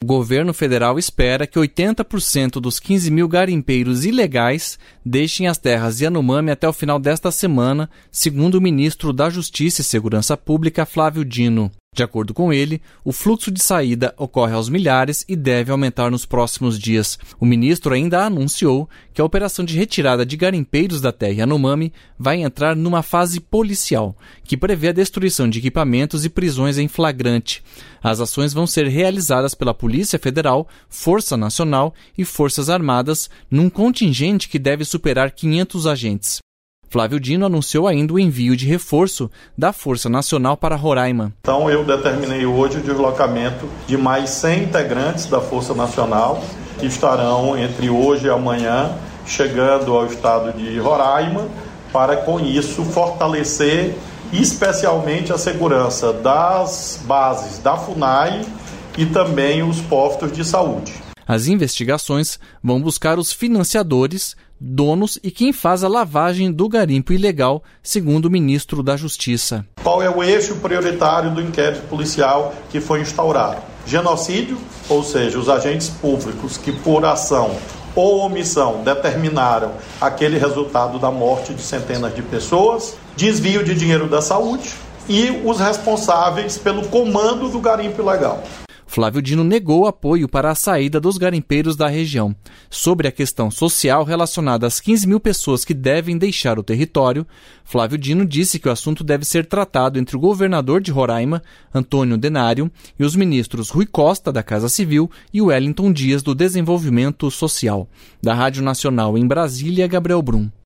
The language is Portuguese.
O governo federal espera que 80% dos 15 mil garimpeiros ilegais deixem as terras Yanomami até o final desta semana, segundo o ministro da Justiça e Segurança Pública, Flávio Dino. De acordo com ele, o fluxo de saída ocorre aos milhares e deve aumentar nos próximos dias. O ministro ainda anunciou que a operação de retirada de garimpeiros da terra Yanomami vai entrar numa fase policial, que prevê a destruição de equipamentos e prisões em flagrante. As ações vão ser realizadas pela Polícia Federal, Força Nacional e Forças Armadas, num contingente que deve superar 500 agentes. Flávio Dino anunciou ainda o envio de reforço da Força Nacional para Roraima. Então eu determinei hoje o deslocamento de mais 100 integrantes da Força Nacional, que estarão entre hoje e amanhã chegando ao estado de Roraima, para com isso fortalecer especialmente a segurança das bases da FUNAI e também os postos de saúde. As investigações vão buscar os financiadores, donos e quem faz a lavagem do garimpo ilegal, segundo o ministro da Justiça. Qual é o eixo prioritário do inquérito policial que foi instaurado? Genocídio, ou seja, os agentes públicos que por ação ou omissão determinaram aquele resultado da morte de centenas de pessoas, desvio de dinheiro da saúde e os responsáveis pelo comando do garimpo ilegal. Flávio Dino negou apoio para a saída dos garimpeiros da região. Sobre a questão social relacionada às 15 mil pessoas que devem deixar o território, Flávio Dino disse que o assunto deve ser tratado entre o governador de Roraima, Antônio Denário, e os ministros Rui Costa, da Casa Civil, e Wellington Dias, do Desenvolvimento Social. Da Rádio Nacional em Brasília, Gabriel Brum.